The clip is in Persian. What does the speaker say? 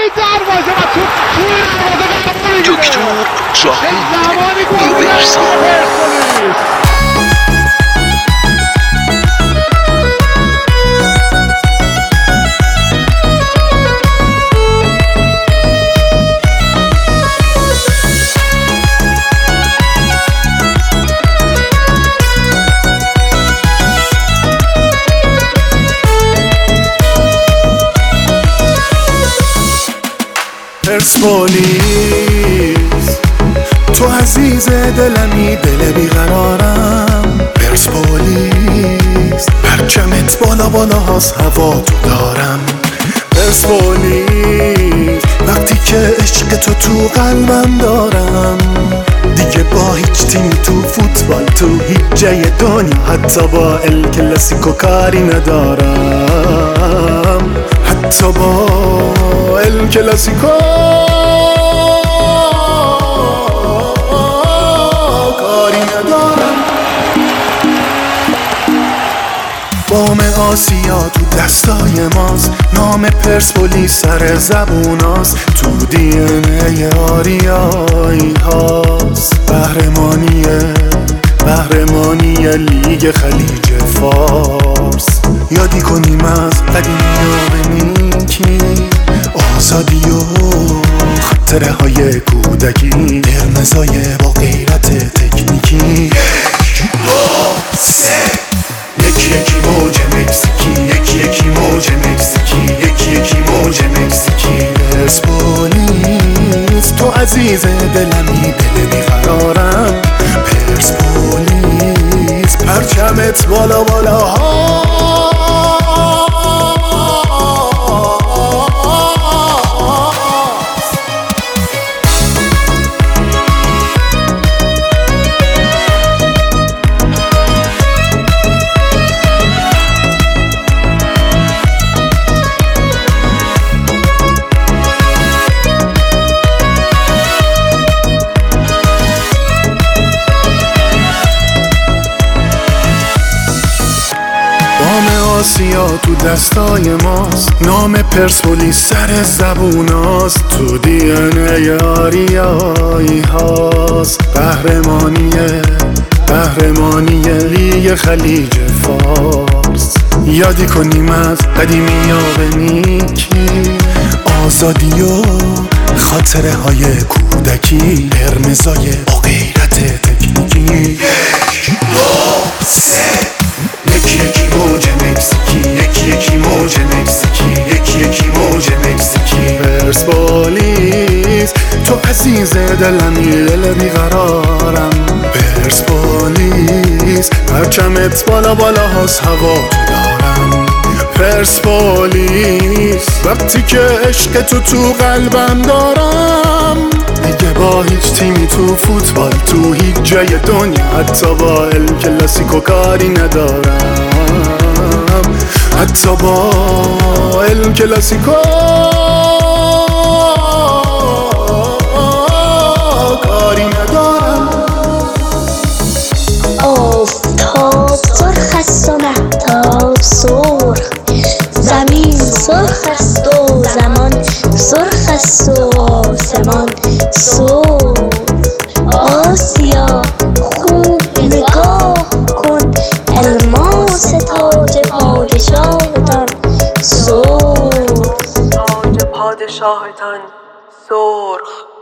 جلوی دروازه و توی دروازه دکتر شاهین زمانی گل بیورسان. پرسپولیس. پرسپولیس تو عزیز دلمی، دل بیقرارم. پرسپولیس پرچمت بالا بالا هاست، هوا تو دارم. پرسپولیس وقتی که عشق تو قلبم دارم، دیگه با هیچ تیم تو فوتبال تو هیچ جای دنیا حتی با ال کلاسیکو کاری ندارم. حتی با ال کلاسیکو کاری ندارم. بام آسیا تو دستای ماست، نام پرسپولیس سر زبوناست، تو دی ان ای آریایی هاست. قهرمانی لیگ خلیج فارس. یادی کنیم از قدیمی و نیکی، آزادی و خاطره های کودکی، قرمزای با غیرت تکنیکی. یکی موج مکزیکی، یکی موج مکزیکی، یکی موج مکزیکی. پرسپولیس تو عزیز دلمی، دل بیقرارم. پرسپولیس پرچمت بالا بالا ها. آسیا تو دستای ماست، نام پرسپولیس سر زبوناست، تو دی ان ای آریایی هاست. قهرمانی لیگ خلیج فارس. یادی کنیم از قدیمی ها به نیکی، آزادی و خاطره های کودکی، قرمزای با غیرت تکنیکی. یکی موج مکزیکی، یکی موج مکزیکی، یکی موج مکزیکی. پرسپولیس تو عزیز دلمی، دل بیقرارم. پرسپولیس پرچمت بالا بالا هاست، هوا تو دارم. پرسپولیس وقتی که عشق تو قلبم دارم، دیگه با هیچ تیمی تو فوتبال تو هیچ جای دنیا حتی با ال کلاسیکو کاری ندارم. حتی با ال کلاسیکو کاری ندارم. آفتاب سرخ است و مهتاب سرخ، زمین سرخ است و زمان سرخ است و آسمان سرخ. آسیا خوب نگاه کن، الماس تاج پادشاهتان سرخ. تاج پادشاهتان سرخ.